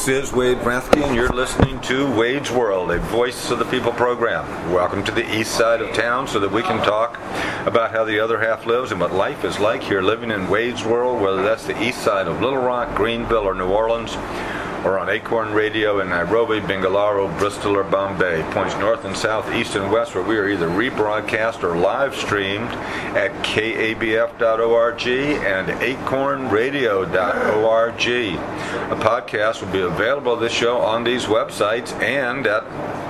This is Wade Rathke, and you're listening to Wade's World, a Voice of the People program. Welcome to the east side of town so that we can talk about how the other half lives and what life is like here living in Wade's World, whether that's the east side of Little Rock, Greenville, or New Orleans, or on Acorn Radio in Nairobi, Bengaluru, Bristol, or Bombay. Points north and south, east and west, where we are either rebroadcast or live streamed at kabf.org and acornradio.org. A podcast will be available this show on these websites and at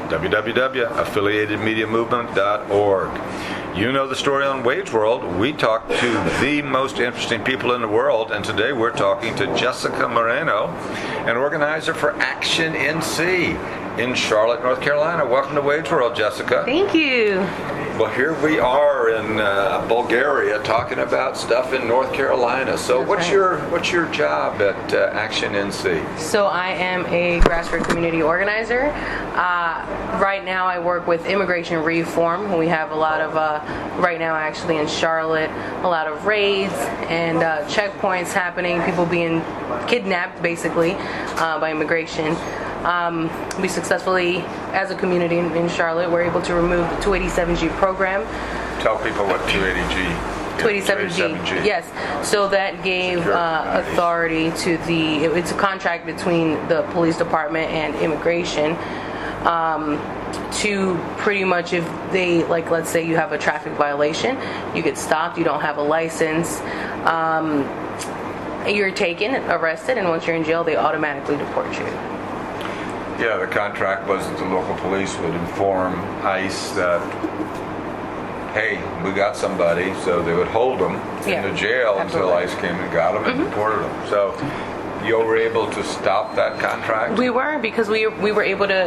www.affiliatedmediamovement.org. You know the story on Wade's World. We talk to the most interesting people in the world, and today we're talking to Jessica Moreno, an organizer for Action NC in Charlotte, North Carolina. Welcome to Wade's World, Jessica. Thank you. Well, here we are in Bulgaria talking about stuff in North Carolina. So what's your job at Action NC? So I am a grassroots community organizer. Right now I work with immigration reform. We have a lot of, right now actually in Charlotte, a lot of raids and checkpoints happening, people being kidnapped basically by immigration. We successfully, as a community in Charlotte, were able to remove the 287G program. Tell people what 280G is. 287G, yes. So that gave authority to it's a contract between the police department and immigration to pretty much, if they, like, let's say you have a traffic violation, you get stopped, you don't have a license, you're taken, arrested, and once you're in jail, they automatically deport you. Yeah, the contract was that the local police would inform ICE that, hey, we got somebody, so they would hold them in the jail until ICE came and got them and deported them. So you were able to stop that contract? We were, because we were able to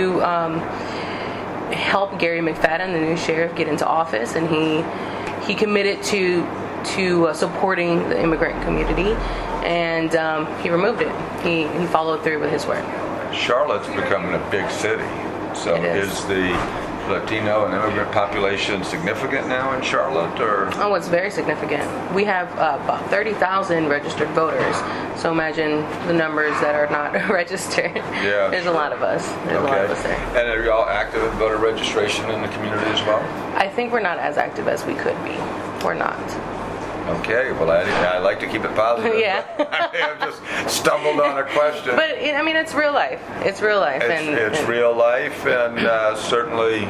help Gary McFadden, the new sheriff, get into office, and he committed to supporting the immigrant community, and he removed it. He followed through with his word. Charlotte's becoming a big city. So is the Latino and immigrant population significant now in Charlotte? Or? Oh, it's very significant. We have about 30,000 registered voters. So imagine the numbers that are not registered. Yeah, There's a lot of us. There's a lot of us there. And are you all active in voter registration in the community as well? I think we're not as active as we could be. We're not. Okay, well, I like to keep it positive. Yeah. I may have just stumbled on a question. But, it's real life. It's real life. It's real life, and certainly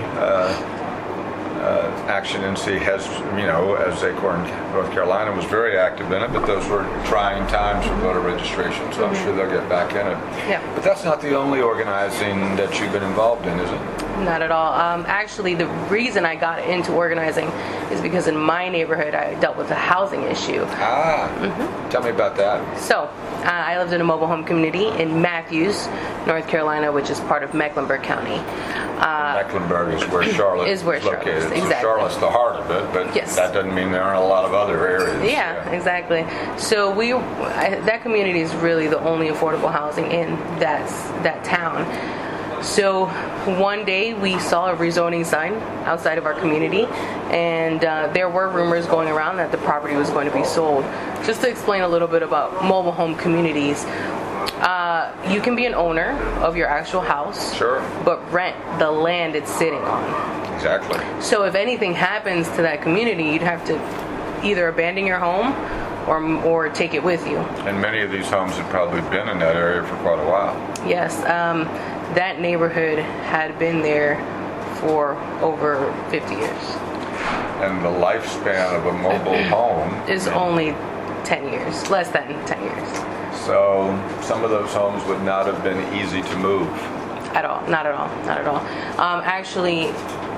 Action NC has, as Acorn, North Carolina was very active in it, but those were trying times for voter registration, so I'm sure they'll get back in it. Yeah. But that's not the only organizing that you've been involved in, is it? Not at all. Actually, the reason I got into organizing is because in my neighborhood I dealt with a housing issue. Tell me about that. So, I lived in a mobile home community in Matthews, North Carolina, which is part of Mecklenburg County. Mecklenburg is where Charlotte is located. Exactly. So Charlotte's the heart of it, but that doesn't mean there aren't a lot of other areas. Yeah, exactly. So that community is really the only affordable housing in that town. So one day we saw a rezoning sign outside of our community, and there were rumors going around that the property was going to be sold. Just to explain a little bit about mobile home communities, you can be an owner of your actual house, but rent the land it's sitting on. Exactly. So if anything happens to that community, you'd have to either abandon your home or take it with you. And many of these homes had probably been in that area for quite a while. Yes. That neighborhood had been there for over 50 years. And the lifspan of a mobile home is only 10 years, less than 10 years. So some of those homes would not have been easy to move. At all, not at all, not at all. Actually,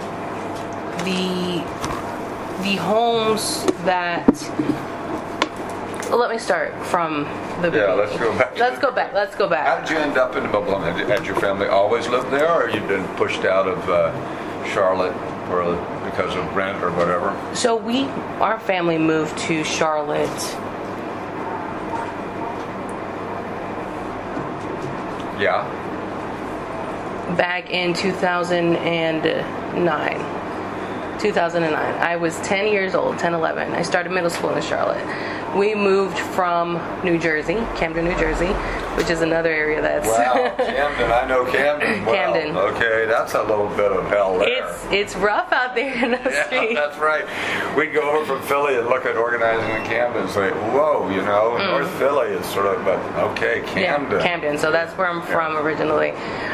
the homes that... Well, let me start from the beginning. Yeah, let's go back. Let's go back. How did you end up in the mobile home? Had your family always lived there, or you'd been pushed out of Charlotte because of rent or whatever? So our family moved to Charlotte back in 2009. I was 10 years old, 10, 11. I started middle school in Charlotte. We moved from New Jersey, Camden, New Jersey, which is another area that's... Wow, Camden. I know Camden well. Camden. Okay, that's a little bit of hell there. It's rough out there in the street. That's right. We'd go over from Philly and look at organizing in Camden and say, whoa, North Philly is sort of, but okay, Camden. Yeah, Camden. So that's where I'm from originally.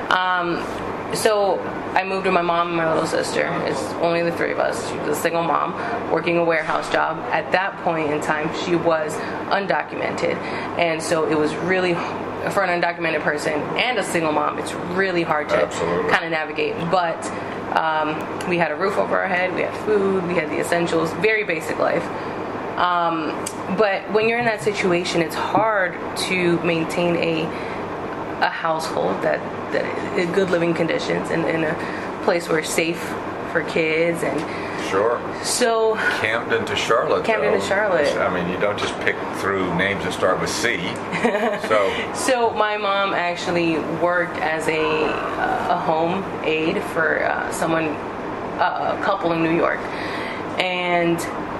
So I moved with my mom and my little sister. It's only the three of us. She was a single mom working a warehouse job. At that point in time, she was undocumented. And so it was really, for an undocumented person and a single mom, it's really hard to kind of navigate. But we had a roof over our head, we had food, we had the essentials, very basic life. But when you're in that situation, it's hard to maintain a household that in good living conditions and in a place where it's safe for kids and sure. So Camden to Charlotte. Camden to Charlotte. I mean, you don't just pick through names that start with C. So my mom actually worked as a home aide for a couple in New York, and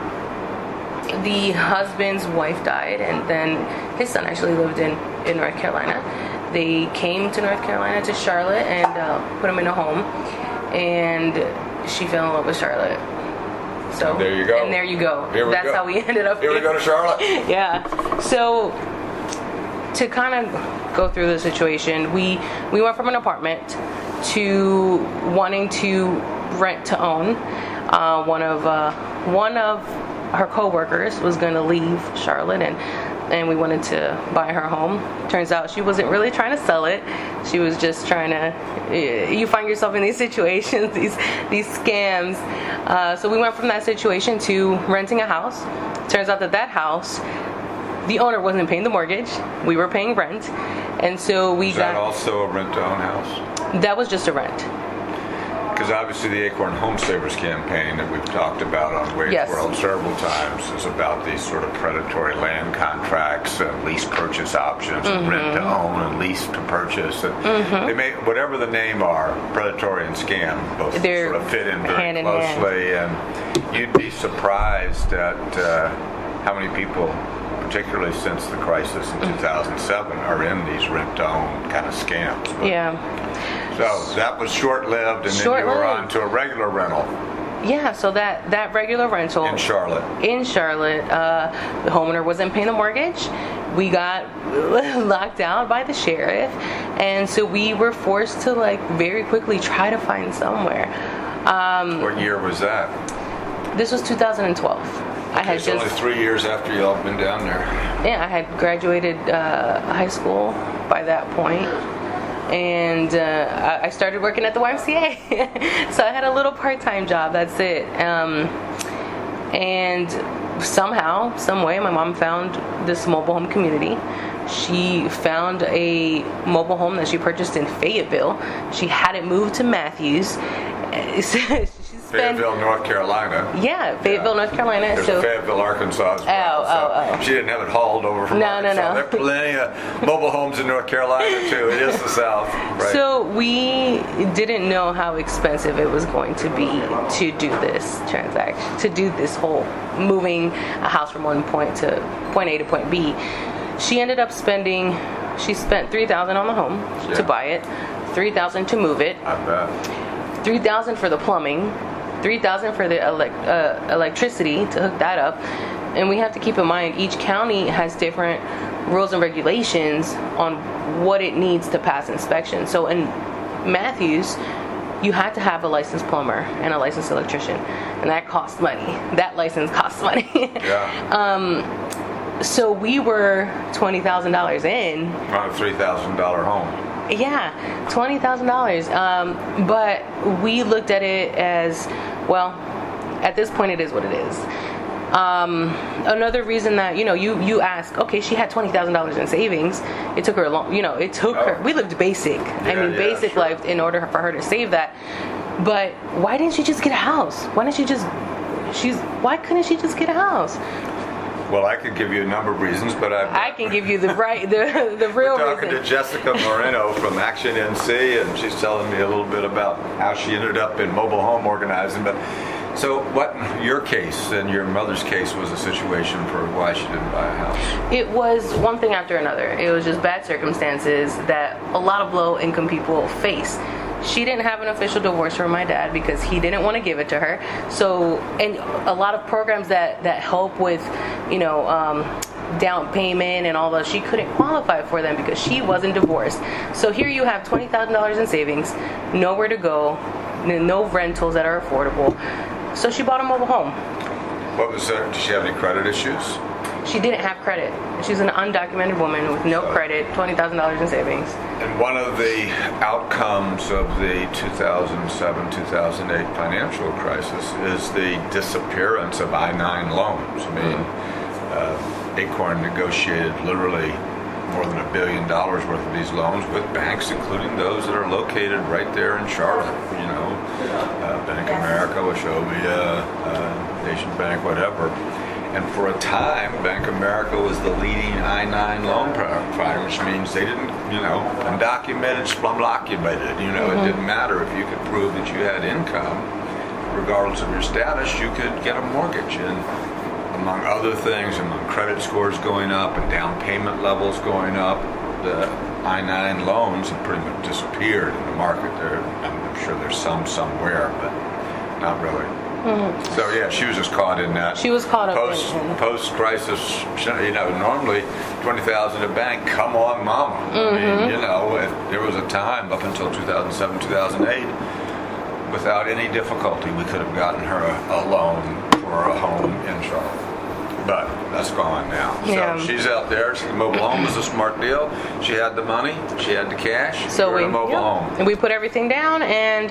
the husband's wife died, and then his son actually lived in North Carolina. They came to North Carolina to Charlotte and put him in a home, and she fell in love with Charlotte. So there you go. And there you go. That's how we ended up here. We go to Charlotte. Yeah. So to kind of go through the situation, we went from an apartment to wanting to rent to own. One of her coworkers was going to leave Charlotte, and we wanted to buy her home. Turns out she wasn't really trying to sell it. She was just trying to, you find yourself in these situations, these scams. So we went from that situation to renting a house. Turns out that house, the owner wasn't paying the mortgage. We were paying rent. And so we got... Is that also a rent-to-own house? That was just a rent. Because obviously the Acorn Home Savers campaign that we've talked about on Wage World several times is about these sort of predatory land contracts and lease purchase options and rent to own and lease to purchase. And they may, whatever the name are, predatory and scam, both sort of fit in very closely. And you'd be surprised at how many people, particularly since the crisis in 2007, are in these rent-to-own kind of scams. But, so that was short-lived, and then you were on to a regular rental. Yeah, so that regular rental in Charlotte. The homeowner wasn't paying the mortgage. We got locked out by the sheriff, and so we were forced to very quickly try to find somewhere. What year was that? This was 2012. I had just only 3 years after y'all had been down there. Yeah, I had graduated high school by that point. And I started working at the YMCA. So I had a little part-time job, that's it. And somehow, some way, my mom found this mobile home community. She found a mobile home that she purchased in Fayetteville. She had it moved to Matthews. Fayetteville, North Carolina. Yeah, Fayetteville, North Carolina. There's a Fayetteville, Arkansas as well. She didn't have it hauled over from Arkansas. No. There are plenty of mobile homes in North Carolina, too. It is the South. Right. So we didn't know how expensive it was going to be to do this transaction, to do this whole moving a house from one point A to point B. She ended up spent $3,000 on the home to buy it, $3,000 to move it. I bet. $3,000 for the plumbing, $3,000 for the electricity to hook that up. And we have to keep in mind each county has different rules and regulations on what it needs to pass inspection. So in Matthews, you had to have a licensed plumber and a licensed electrician, and that costs money. That license costs money. Yeah. So we were $20,000 in on a $3,000 home. Yeah, $20,000. But we looked at it as, well, at this point it is what it is. Another reason that, you ask, okay, she had $20,000 in savings. It took her a long, her, we lived basic. Basic sure. life in order for her to save that. But why didn't she just get a house? Why couldn't she just get a house? Well, I could give you a number of reasons, but I can give you the real We're talking reason. to Jessica Moreno from Action NC, and she's telling me a little bit about how she ended up in mobile home organizing. But So what your case and your mother's case was a situation for why she didn't buy a house? It was one thing after another. It was just bad circumstances that a lot of low-income people face. She didn't have an official divorce from my dad because he didn't want to give it to her. So, and a lot of programs that help with, down payment and all that, she couldn't qualify for them because she wasn't divorced. So here you have $20,000 in savings, nowhere to go, no rentals that are affordable. So she bought a mobile home. What was that? Did she have any credit issues? She didn't have credit. She's an undocumented woman with no credit, $20,000 in savings. And one of the outcomes of the 2007-2008 financial crisis is the disappearance of I-9 loans. I mean, Acorn negotiated literally more than $1 billion worth of these loans with banks, including those that are located right there in Charlotte. Bank of America, Wachovia, Nation Bank, whatever. And for a time, Bank of America was the leading I-9 loan provider, which means they didn't, undocumented, slum-occupied. It didn't matter if you could prove that you had income, regardless of your status, you could get a mortgage. And among other things, among credit scores going up and down payment levels going up, the I-9 loans have pretty much disappeared in the market. I'm sure there's some somewhere, but not really. Mm-hmm. So yeah, she was just caught in that. She was caught up post-crisis. Normally $20,000 a bank. Come on, mama. Mm-hmm. I mean, there was a time up until 2007, 2008, without any difficulty, we could have gotten her a loan for a home in Charlotte. But that's gone now. Yeah. So she's out there. The mobile home was a smart deal. She had the money. She had the cash. So we had a mobile home. And we put everything down, and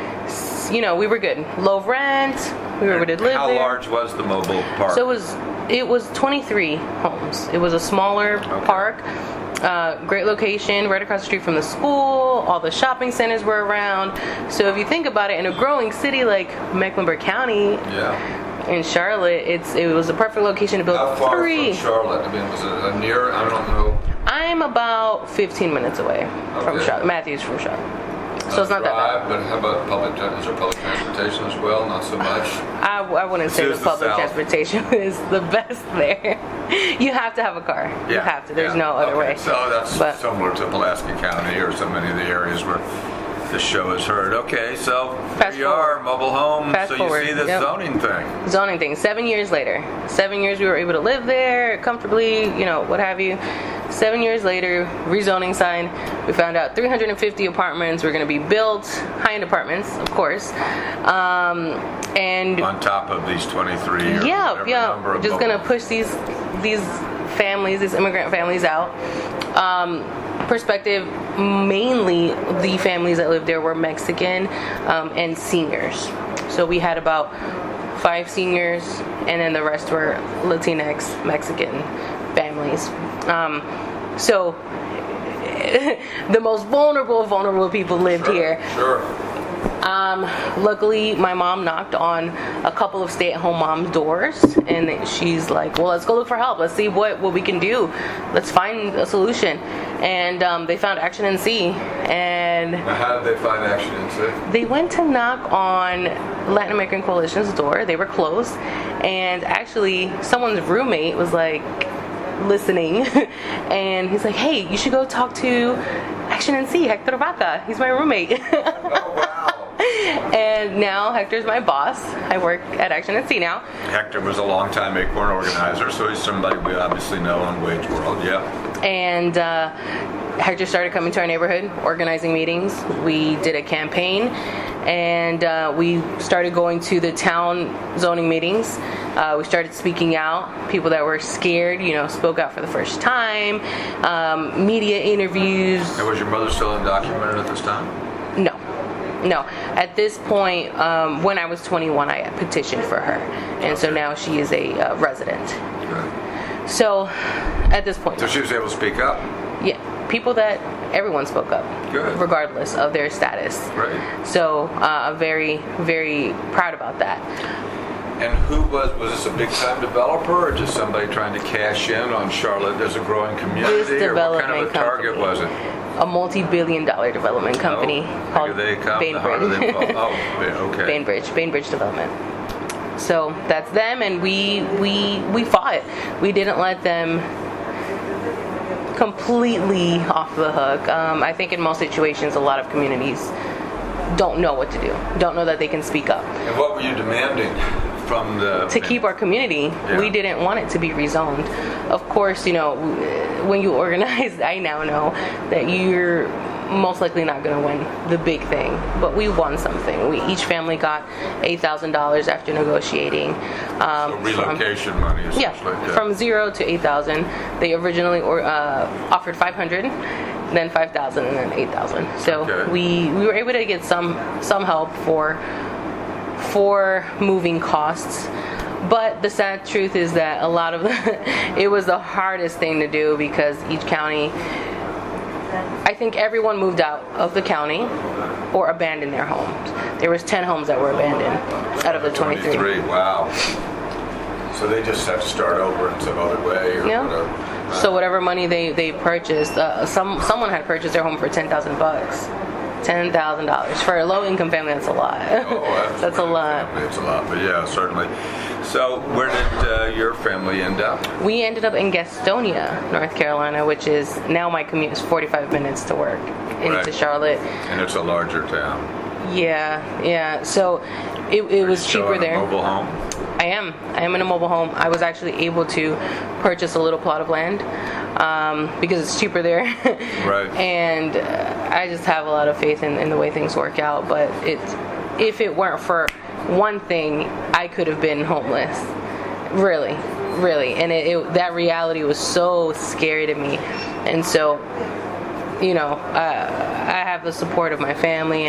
we were good. Low rent. We were able to live there. How large was the mobile park? So it was 23 homes. It was a smaller park. Great location, right across the street from the school. All the shopping centers were around. So if you think about it, in a growing city like Mecklenburg County, in Charlotte, it was a perfect location to build How far three. from Charlotte? I mean, was it a near? I don't know. I'm about 15 minutes away from Charlotte. Matthew's from Charlotte. So it's not that bad. But how about is there public transportation as well? Not so much. I wouldn't say the public transportation is the best there. You have to have a car. You have to. There's no other way. So that's similar to Pulaski County or so many of the areas where this show is heard. Okay, so here you are, mobile home. So you see this zoning thing. Zoning thing. 7 years later. 7 years we were able to live there comfortably, what have you. 7 years later, rezoning sign. We found out 350 apartments were going to be built, high-end apartments, of course. And on top of these 23. We're just going to push these families, these immigrant families out. Perspective, mainly the families that lived there were Mexican and seniors. So we had about 5 seniors, and then the rest were Latinx, Mexican families. So the most vulnerable people lived here. Sure. Luckily, my mom knocked on a couple of stay-at-home moms' doors, and she's like, well, let's go look for help. Let's see what we can do. Let's find a solution. And they found Action NC. And now, how did they find Action NC? They went to knock on Latin American Coalition's door. They were closed. And actually, someone's roommate was like listening. And he's like, hey, you should go talk to Action NC, Hector Vaca. He's my roommate. Oh, wow. And now Hector's my boss. I work at Action NC now. Hector was a longtime Acorn organizer, so he's somebody we obviously know on Wage World, And Hector started coming to our neighborhood, organizing meetings. We did a campaign, and we started going to the town zoning meetings. We started speaking out. People that were scared, spoke out for the first time. Media interviews. And was your mother still undocumented at this time? No. At this point, when I was 21, I petitioned for her. And so now she is a resident. Good. So, at this point. So she was able to speak up? Yeah. Everyone spoke up. Good. Regardless of their status. Right. So, I'm very, very proud about that. And who was this a big-time developer or just somebody trying to cash in on Charlotte? There's a growing community, this or what kind of a company. target was it? A multi-billion-dollar development company called Bainbridge. Bainbridge. Okay. Bainbridge Development. So that's them, and we fought. We didn't let them completely off the hook. I think in most situations, a lot of communities don't know what to do, don't know that they can speak up. And what were you demanding from the... To keep our community, we didn't want it to be rezoned. Of course, when you organize, I now know that you're most likely not going to win the big thing, but we won something. Each family got $8,000 after negotiating. So relocation money, essentially. Yeah, from 0 to 8,000. They originally offered 500, then 5,000, and then 8,000. So we were able to get some help for moving costs. But the sad truth is that a lot of it was the hardest thing to do, because each county, I think everyone moved out of the county or abandoned their homes. There was 10 homes that were abandoned out of the 23. Wow. So they just have to start over in some other way or whatever. So whatever money they purchased, someone had purchased their home for $10,000. $10,000 for a low-income family. That's a lot. That's a lot. It's a lot, but yeah, certainly. So where did your family end up? We ended up in Gastonia, North Carolina, which is now my commute is 45 minutes to work into Charlotte. And it's a larger town. Yeah. So it was cheaper there. A mobile home? I am in a mobile home. I was actually able to purchase a little plot of land because it's cheaper there. Right. And I just have a lot of faith in the way things work out. But if it weren't for one thing, I could have been homeless. Really. And that reality was so scary to me. And so, I have the support of my family,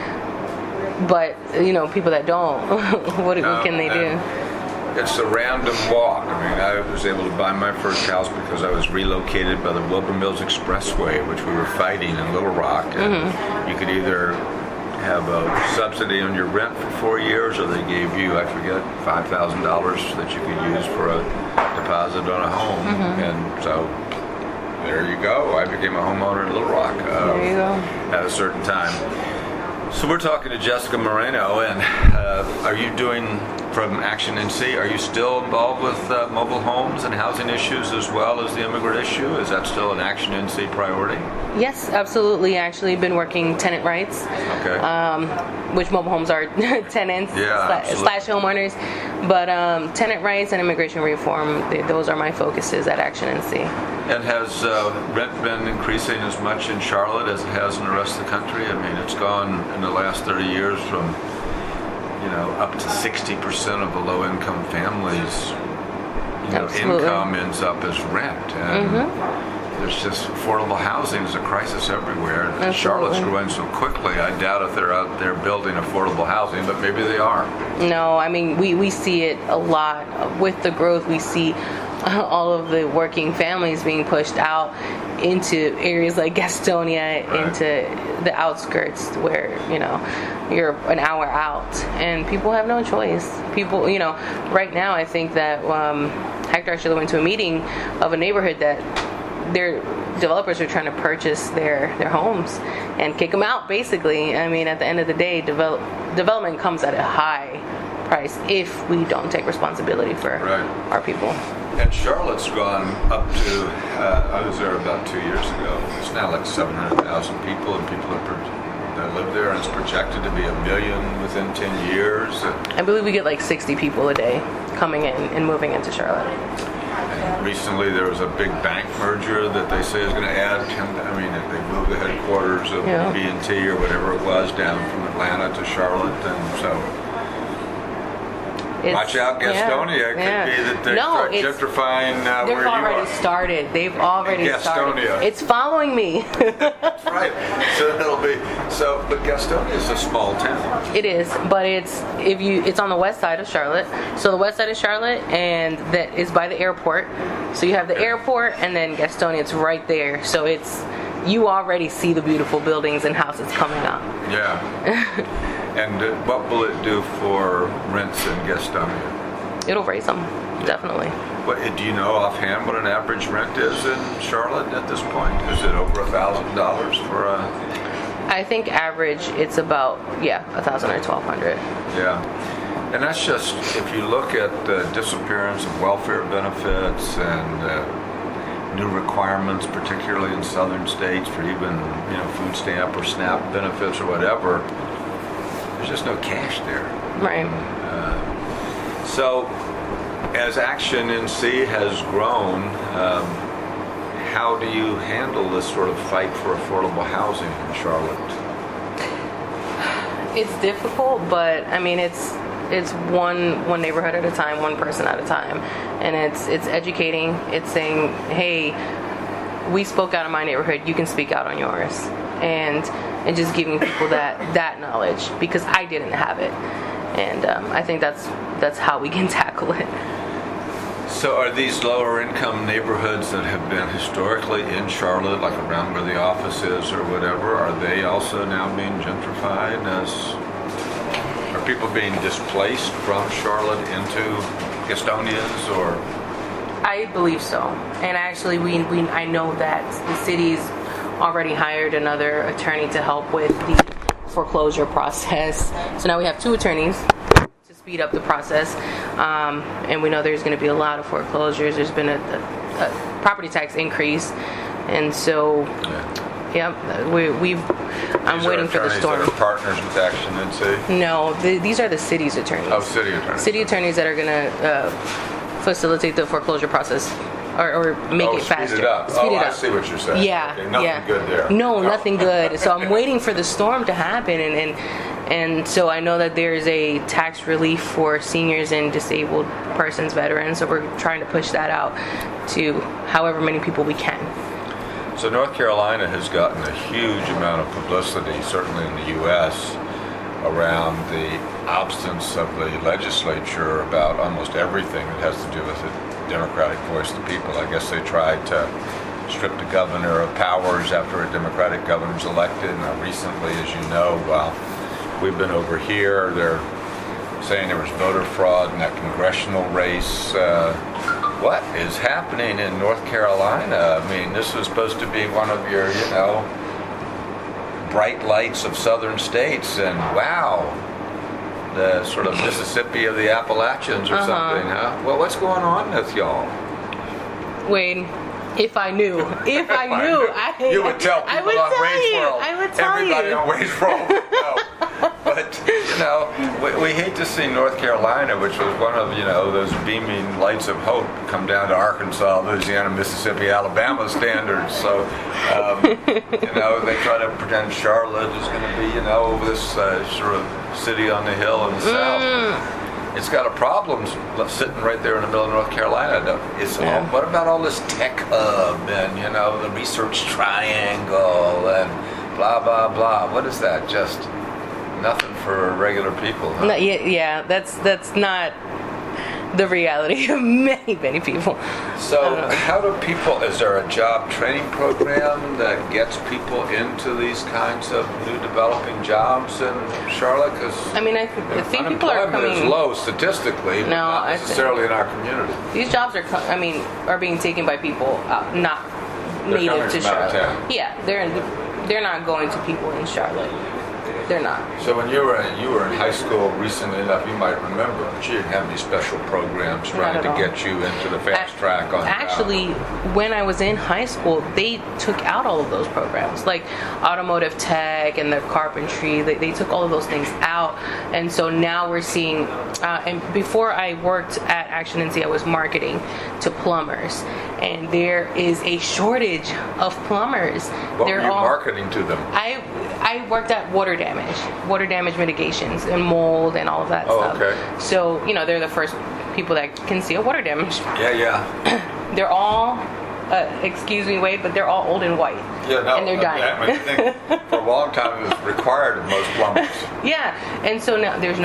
but people that don't, what can they do? It's a random walk. I mean, I was able to buy my first house because I was relocated by the Wilbur Mills Expressway, which we were fighting in Little Rock. And you could either have a subsidy on your rent for 4 years, or they gave you, I forget, $5,000 that you could use for a deposit on a home. And so there you go. I became a homeowner in Little Rock there you go. At a certain time. So we're talking to Jessica Moreno, and are you doing, from Action NC, are you still involved with mobile homes and housing issues as well as the immigrant issue? Is that still an Action NC priority? Yes, absolutely. Actually, been working tenant rights, which mobile homes are tenants slash homeowners. But tenant rights and immigration reform, those are my focuses at Action NC. And has rent been increasing as much in Charlotte as it has in the rest of the country? I mean, it's gone in the last 30 years from up to 60% of the low-income families, income ends up as rent. And there's just affordable housing is a crisis everywhere. And Charlotte's growing so quickly, I doubt if they're out there building affordable housing, but maybe they are. No, I mean, we see it a lot. With the growth, we see all of the working families being pushed out into areas like Gastonia, into the outskirts where, you're an hour out, and people have no choice. People, right now I think that Hector actually went to a meeting of a neighborhood that their developers are trying to purchase their homes and kick them out, basically. I mean, at the end of the day, development comes at a high price if we don't take responsibility for our people. And Charlotte's gone up to, I was there about 2 years ago, it's now like 700,000 people, and people that live there, and it's projected to be 1 million within 10 years. I believe we get like 60 people a day coming in and moving into Charlotte. And recently there was a big bank merger that they say is going to add 10, they moved the headquarters of BB&T or whatever it was down from Atlanta to Charlotte, and so... Watch out, Gastonia. It could be that they start gentrifying where you are. They've already started. It's following me. That's right. But Gastonia is a small town. It is, but it's on the west side of Charlotte. So the west side of Charlotte, and that is by the airport. So you have the airport, and then Gastonia. It's right there. So you already see the beautiful buildings and houses coming up. Yeah. And what will it do for rents in Gastonia? It'll raise them, definitely. But do you know offhand what an average rent is in Charlotte at this point? Is it over $1,000 for a... I think average it's about $1,000 or $1,200. Yeah. And that's just, if you look at the disappearance of welfare benefits and new requirements, particularly in southern states, for even food stamp or SNAP benefits or whatever, there's just no cash there. Right. So, as Action NC has grown, how do you handle this sort of fight for affordable housing in Charlotte? It's difficult, but I mean, it's one neighborhood at a time, one person at a time, and it's educating. It's saying, hey, we spoke out in my neighborhood, you can speak out on yours, and just giving people that knowledge, because I didn't have it, and I think that's how we can tackle it. So are these lower income neighborhoods that have been historically in Charlotte, like around where the office is or whatever, are they also now being gentrified? Are people being displaced from Charlotte into Gastonias, or? I believe so. And actually I know that the city's already hired another attorney to help with the foreclosure process. So now we have 2 attorneys to speed up the process. And we know there's going to be a lot of foreclosures. There's been a property tax increase, and so I'm waiting for the storm. That are partners with Action NC? No, these are the city's attorneys. Oh, city attorneys. City attorneys that are going to facilitate the foreclosure process. Or make it faster. Speed it up. I see what you're saying. Yeah, okay, nothing good there. No, nothing good. So I'm waiting for the storm to happen, and so I know that there's a tax relief for seniors and disabled persons, veterans. So we're trying to push that out to however many people we can. So North Carolina has gotten a huge amount of publicity, certainly in the U.S., around the absence of the legislature about almost everything that has to do with the Democratic voice of the people. I guess they tried to strip the governor of powers after a Democratic governor's elected. Now recently, as you know, while we've been over here, they're saying there was voter fraud in that congressional race. What is happening in North Carolina? I mean, this is supposed to be one of your, bright lights of southern states, and wow, the sort of Mississippi of the Appalachians or something, huh? Well, what's going on with y'all? Wade, if I knew, you would tell people on Wage World. I would tell Everybody on Wage World would know. But we hate to see North Carolina, which was one of those beaming lights of hope, come down to Arkansas, Louisiana, Mississippi, Alabama standards. So they try to pretend Charlotte is going to be this sort of city on the hill in the south. It's got a problem sitting right there in the middle of North Carolina. What about all this tech hub and the research triangle and blah blah blah? What is that? Just nothing for regular people. Huh? Yeah, that's not the reality of many people. So how do people, is there a job training program that gets people into these kinds of new developing jobs in Charlotte? Because I think people are coming. Unemployment is low statistically, but not necessarily in our community. These jobs are being taken by people not native to Charlotte. Yeah, they're not going to people in Charlotte. They're not. So when you were in high school recently enough, you might remember, but you didn't have any special programs trying to get you into the fast track on Actually, when I was in high school, they took out all of those programs, like automotive tech and the carpentry. They took all of those things out, and so now we're seeing. And before I worked at Action NC, I was marketing to plumbers, and there is a shortage of plumbers. What were you marketing to them? I worked at water damage mitigations and mold and all of that stuff. Okay. So, they're the first people that can see a water damage. Yeah. They're all, excuse me, Wade, but they're all old and white. Yeah, no. And they're dying. I think for a long time it was required of most plumbers. Yeah, and so now there's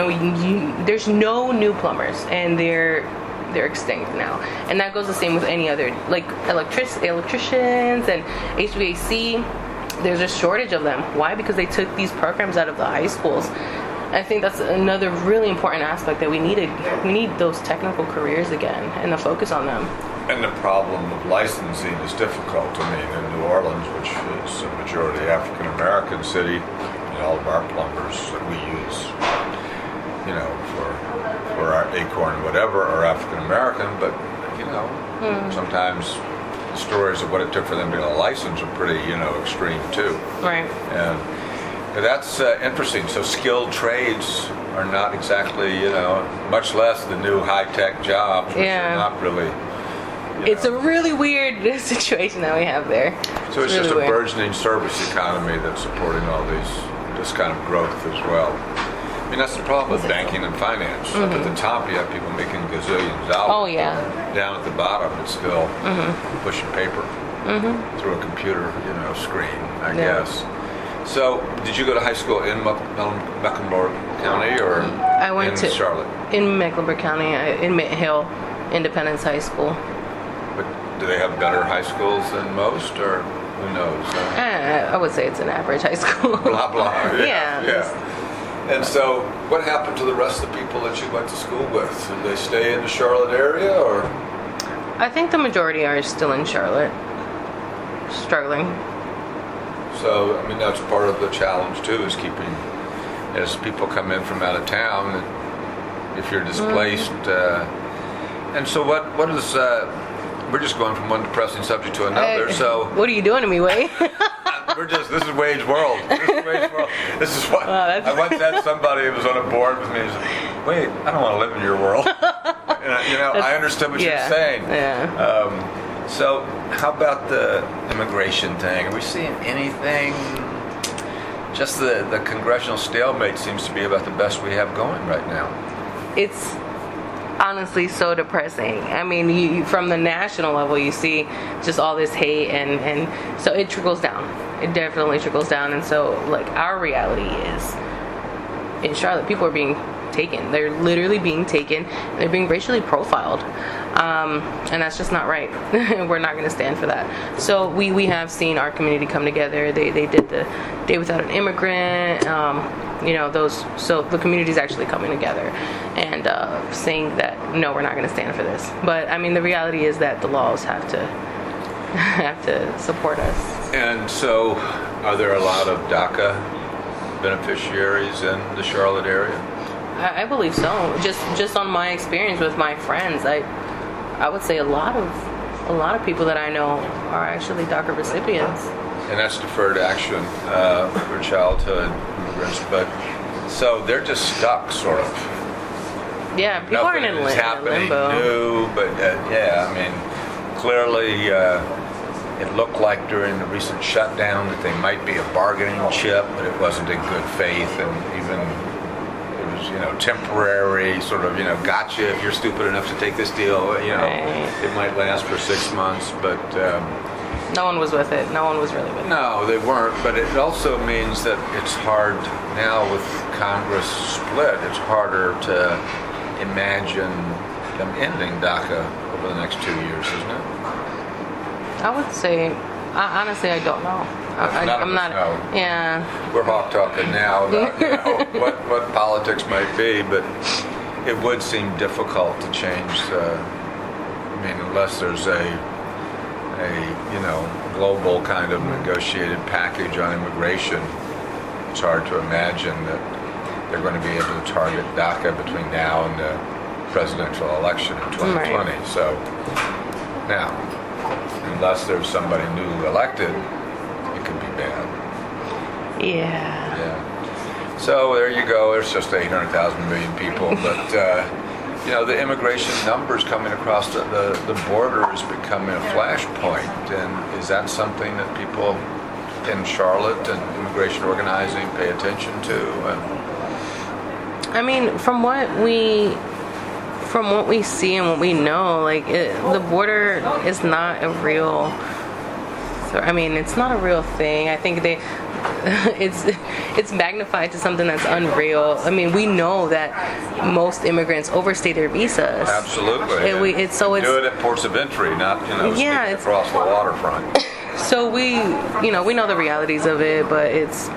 no new plumbers, and they're extinct now. And that goes the same with any other, like electricians and HVAC. There's a shortage of them. Why? Because they took these programs out of the high schools. I think that's another really important aspect that we need those technical careers again and the focus on them. And the problem of licensing is difficult. I mean, in New Orleans, which is a majority African American city, all of our plumbers that we use, for or Acorn, whatever, are African American, but sometimes the stories of what it took for them to get a license are pretty, extreme too. Right. And that's interesting. So skilled trades are not exactly, much less the new high-tech jobs, which are not really. It's a really weird situation that we have there. So it's just a burgeoning service economy that's supporting all this kind of growth as well. I mean, that's the problem with banking and finance. Up at the top, you have people making gazillions dollars. Oh, yeah. Down at the bottom, it's still pushing paper through a computer, screen, I guess. So, did you go to high school in Mecklenburg County or I went to Charlotte? In Mecklenburg County, in Mint Hill Independence High School. But do they have better high schools than most, or who knows? I would say it's an average high school. Blah, blah. Yeah. And so, what happened to the rest of the people that you went to school with? Did they stay in the Charlotte area, or? I think the majority are still in Charlotte, struggling. So, I mean, that's part of the challenge, too, is keeping, as people come in from out of town, if you're displaced. And so what is, we're just going from one depressing subject to another, so. What are you doing to me, Wade? This is Wage World. This is what, I once had somebody who was on a board with me and said, wait, I don't want to live in your world. And I understood what you're saying. Yeah. So, how about the immigration thing? Are we seeing anything? Just the congressional stalemate seems to be about the best we have going right now. It's honestly so depressing. I mean, you from the national level, you see just all this hate, and so it trickles down. It definitely trickles down. And so, like, our reality is in Charlotte, people are being taken. They're literally being taken. They're being racially profiled. And that's just not right. We're not going to stand for that. So we have seen our community come together. They did the Day Without an Immigrant. So the community is actually coming together and saying that no, we're not going to stand for this. But I mean, the reality is that the laws have to support us. And so, are there a lot of DACA beneficiaries in the Charlotte area? I believe so. Just on my experience with my friends, I would say a lot of people that I know are actually DACA recipients. And that's deferred action for childhood immigrants, but so they're just stuck, sort of. Yeah, people aren't in limbo. New, but I mean, clearly it looked like during the recent shutdown that they might be a bargaining chip, but it wasn't in good faith, and even. Temporary sort of, gotcha if you're stupid enough to take this deal, It might last for 6 months, but... no one was with it. No one was really with it. No, they weren't, but it also means that it's hard now with Congress split, it's harder to imagine them ending DACA over the next 2 years, isn't it? I would say, honestly, I don't know. I'm not. Yeah. We're hawk talking now about what politics might be, but it would seem difficult to change. Unless there's a global kind of negotiated package on immigration, it's hard to imagine that they're going to be able to target DACA between now and the presidential election in 2020. Right. So now, unless there's somebody new elected, could be bad. Yeah. So there you go. There's just 800,000 million people, but the immigration numbers coming across the border is becoming a flashpoint. And is that something that people in Charlotte and immigration organizing pay attention to? I mean, from what we see and what we know, the border is not a real. I mean, it's not a real thing. I think it's magnified to something that's unreal. I mean, we know that most immigrants overstay their visas. Absolutely. Do it at ports of entry, not across the waterfront. So we know the realities of it, but it's.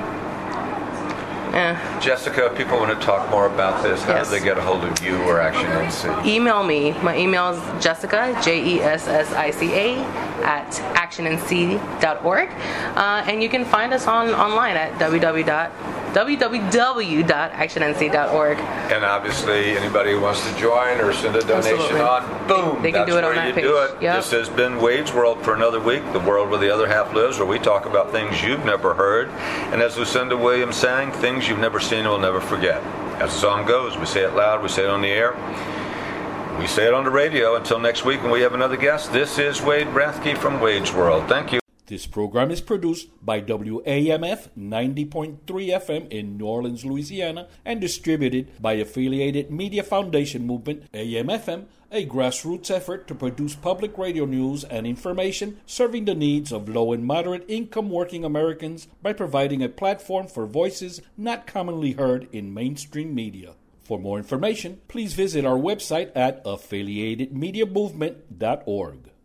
Jessica, if people want to talk more about this, how do they get a hold of you or Action NC? Email me. My email is Jessica, JESSICA, @actionnc.org. And you can find us online at www www.actionnc.org. And obviously, anybody who wants to join or send a donation Absolutely. on, boom, They can that's do it where on that you page. do it. Yep. This has been Wade's World for another week, the world where the other half lives, where we talk about things you've never heard. And as Lucinda Williams sang, things you've never seen and will never forget. As the song goes, we say it loud, we say it on the air, we say it on the radio. Until next week when we have another guest, this is Wade Rathke from Wade's World. Thank you. This program is produced by WAMF 90.3 FM in New Orleans, Louisiana, and distributed by Affiliated Media Foundation Movement, AMFM, a grassroots effort to produce public radio news and information serving the needs of low and moderate income working Americans by providing a platform for voices not commonly heard in mainstream media. For more information, please visit our website at affiliatedmediamovement.org.